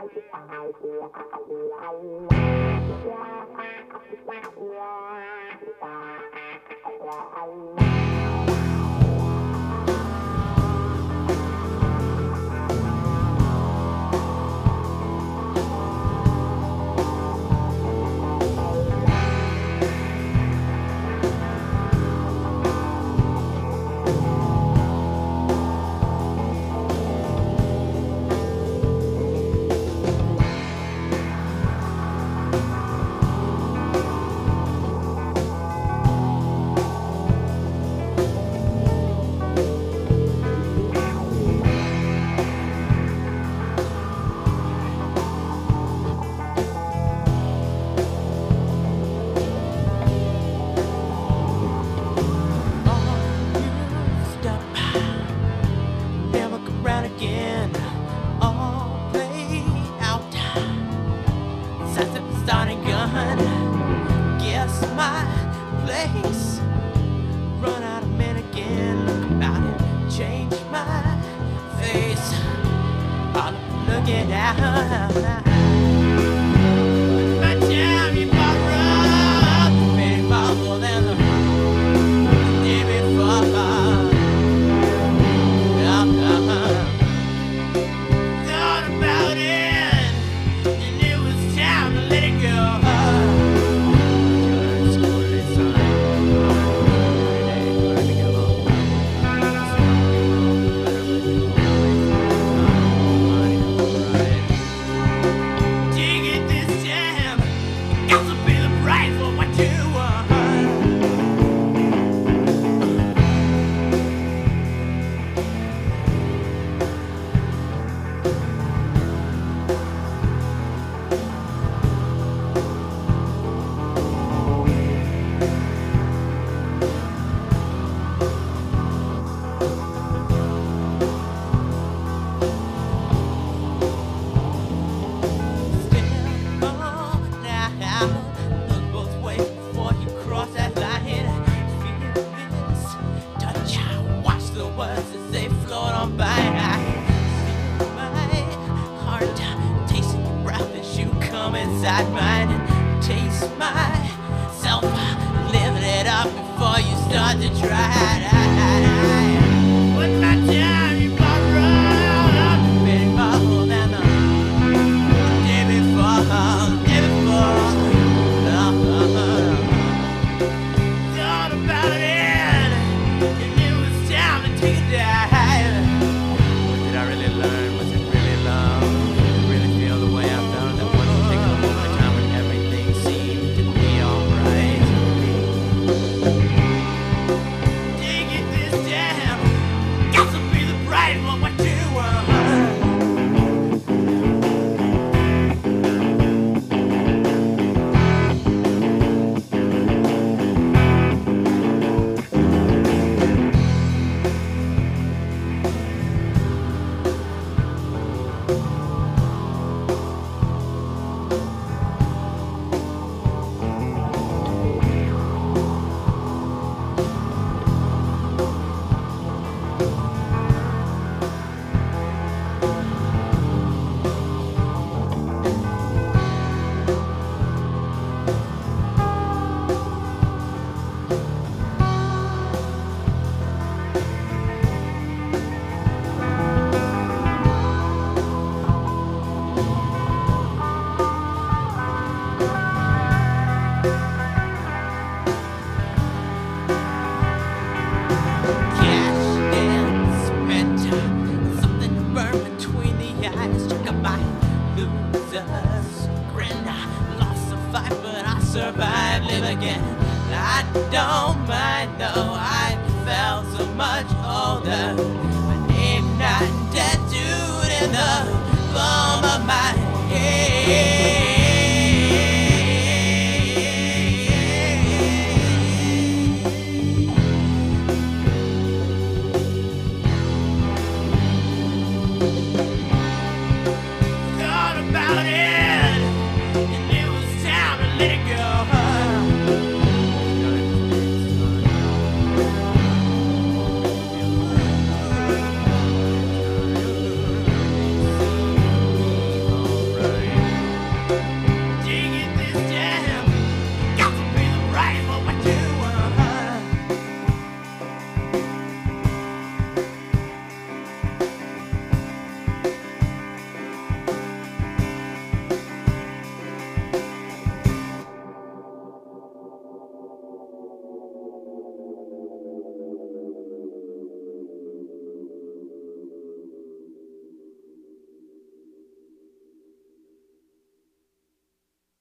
Starting gun, guess my place. Run out of men again, look about it, change my face. All looking out. My time you borrow, made more than the day before. Thought about it, and it was time to let it go. Look both ways before you cross that line. Feel this touch, watch the words as they float on by. Feel my heart, tasting your breath as you come inside mine. And taste myself, living it up before you start to try. With my time you borrow, made more than the day before. Thought about it, and it was time to take a dive. What did I really learn? Was it really love? Did I really feel the way I felt? That one particular moment in time when everything seemed to be alright. Dig it this time, got to be the bright one. What do you want? Survive, live again. I don't mind though I felt so much older. My name not tattooed in the palm of my head.